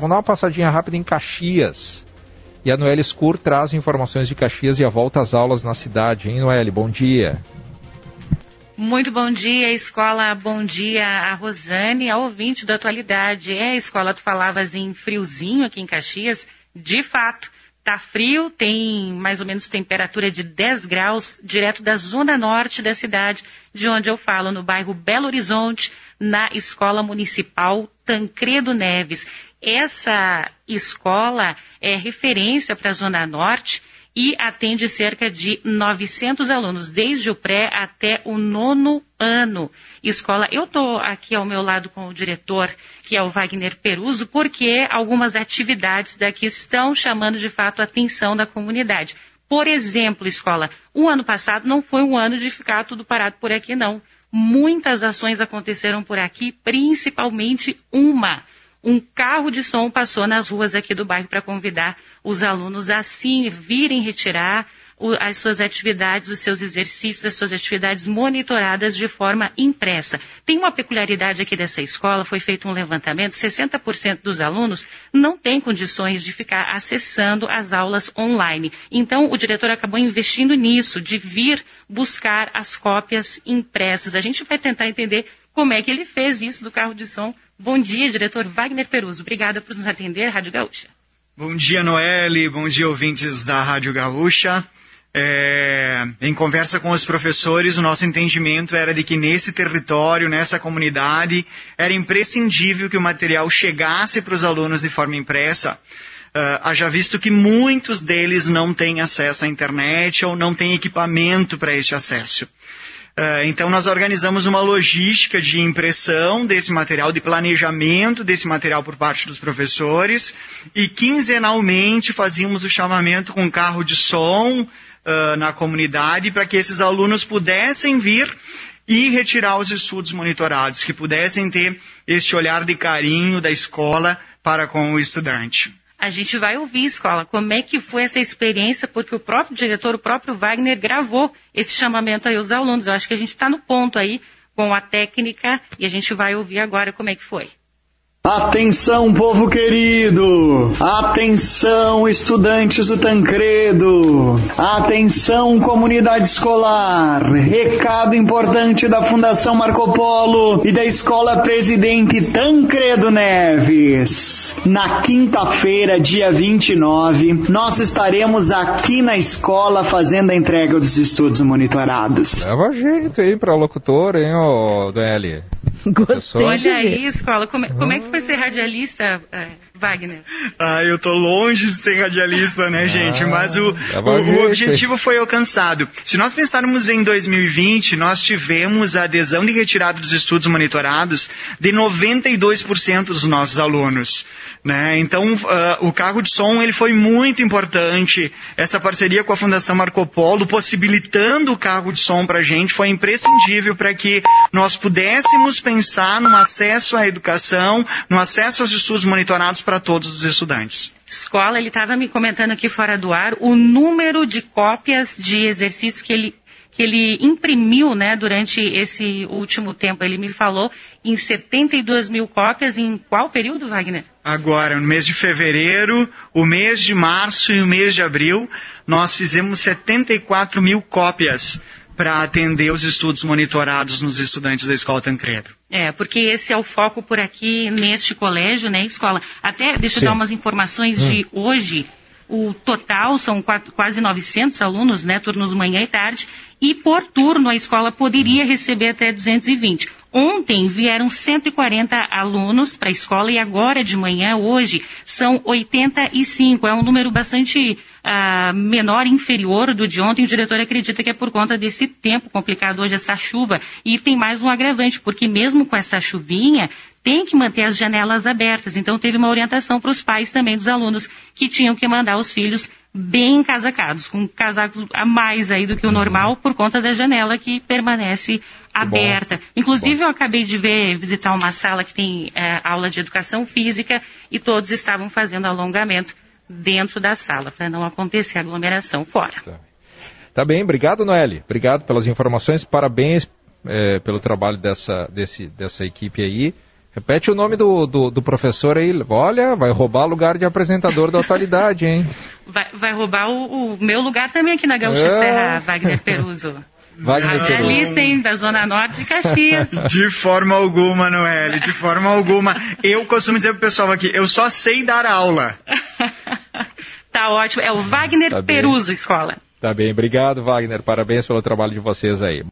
Vamos dar uma passadinha rápida em Caxias. E a Noelle Scur traz informações de Caxias e a volta às aulas na cidade, hein, Noelle? Bom dia. Muito bom dia, escola. Bom dia a Rosane, a ouvinte da Atualidade. Escola, tu falavas em friozinho aqui em Caxias. De fato, tá frio, tem mais ou menos temperatura de 10 graus, direto da zona norte da cidade, de onde eu falo, no bairro Belo Horizonte, na Escola Municipal Tancredo Neves. Essa escola é referência para a Zona Norte e atende cerca de 900 alunos, desde o pré até o 9º ano. Escola, eu estou aqui ao meu lado com o diretor, que é o Wagner Peruso, porque algumas atividades daqui estão chamando de fato a atenção da comunidade. Por exemplo, escola, o ano passado não foi um ano de ficar tudo parado por aqui, não. Muitas ações aconteceram por aqui, principalmente um carro de som passou nas ruas aqui do bairro para convidar os alunos a sim virem retirar as suas atividades, os seus exercícios, as suas atividades monitoradas de forma impressa. Tem uma peculiaridade aqui dessa escola, foi feito um levantamento, 60% dos alunos não têm condições de ficar acessando as aulas online. Então, o diretor acabou investindo nisso, de vir buscar as cópias impressas. A gente vai tentar entender como é que ele fez isso do carro de som. Bom dia, diretor Wagner Peruso. Obrigada por nos atender, Rádio Gaúcha. Bom dia, Noelle. Bom dia, ouvintes da Rádio Gaúcha. Em conversa com os professores, o nosso entendimento era de que nesse território, nessa comunidade, era imprescindível que o material chegasse para os alunos de forma impressa. Haja visto que muitos deles não têm acesso à internet ou não têm equipamento para este acesso. Então nós organizamos uma logística de impressão desse material, de planejamento desse material por parte dos professores e quinzenalmente fazíamos o chamamento com carro de som na comunidade para que esses alunos pudessem vir e retirar os estudos monitorados, que pudessem ter este olhar de carinho da escola para com o estudante. A gente vai ouvir, escola, como é que foi essa experiência, porque o próprio diretor, o próprio Wagner, gravou esse chamamento aí aos alunos. Eu acho que a gente está no ponto aí com a técnica e a gente vai ouvir agora como é que foi. Atenção, povo querido! Atenção, estudantes do Tancredo! Atenção, comunidade escolar! Recado importante da Fundação Marco Polo e da Escola Presidente Tancredo Neves. Na quinta-feira, dia 29, nós estaremos aqui na escola fazendo a entrega dos estudos monitorados. Leva jeito aí para locutor, hein, Noelle? Gostei. Olha aí, escola, como é que foi ser radialista, Wagner? Eu tô longe de ser radialista, né, gente? Mas o objetivo foi alcançado. Se nós pensarmos em 2020, nós tivemos a adesão de retirada dos estudos monitorados de 92% dos nossos alunos, né? Então, o carro de som, ele foi muito importante. Essa parceria com a Fundação Marco Polo, possibilitando o carro de som pra gente, foi imprescindível para que nós pudéssemos pensar no acesso à educação, no acesso aos estudos monitorados para todos os estudantes. Escola, ele estava me comentando aqui fora do ar o número de cópias de exercícios que ele imprimiu, né, durante esse último tempo. Ele me falou em 72 mil cópias. Em qual período, Wagner? Agora, no mês de fevereiro, o mês de março e o mês de abril, nós fizemos 74 mil cópias para atender os estudos monitorados nos estudantes da Escola Tancredo. Porque esse é o foco por aqui neste colégio, né, escola? Até, deixa eu dar umas informações de hoje. O total são quase 900 alunos, né, turnos manhã e tarde, e por turno a escola poderia receber até 220. Ontem vieram 140 alunos para a escola e agora de manhã, hoje, são 85. É um número bastante menor, inferior do de ontem. O diretor acredita que é por conta desse tempo complicado hoje, essa chuva. E tem mais um agravante, porque mesmo com essa chuvinha, tem que manter as janelas abertas. Então teve uma orientação para os pais também dos alunos que tinham que mandar os filhos bem encasacados, com casacos a mais aí do que o normal, por conta da janela que permanece aberta. Inclusive eu acabei de visitar uma sala que tem aula de educação física e todos estavam fazendo alongamento dentro da sala, para não acontecer aglomeração fora. Tá bem, obrigado, Noelle. Obrigado pelas informações, parabéns pelo trabalho dessa equipe aí. Repete o nome do professor aí. Olha, vai roubar lugar de apresentador da atualidade, hein? Vai roubar o meu lugar também aqui na Gaúcha Serra, Wagner Peruso. Radialista, hein, da Zona Norte de Caxias. De forma alguma, Noeli, de forma alguma. Eu costumo dizer pro pessoal aqui, eu só sei dar aula. Tá ótimo. É o Wagner Peruso Escola. Tá bem, obrigado, Wagner. Parabéns pelo trabalho de vocês aí.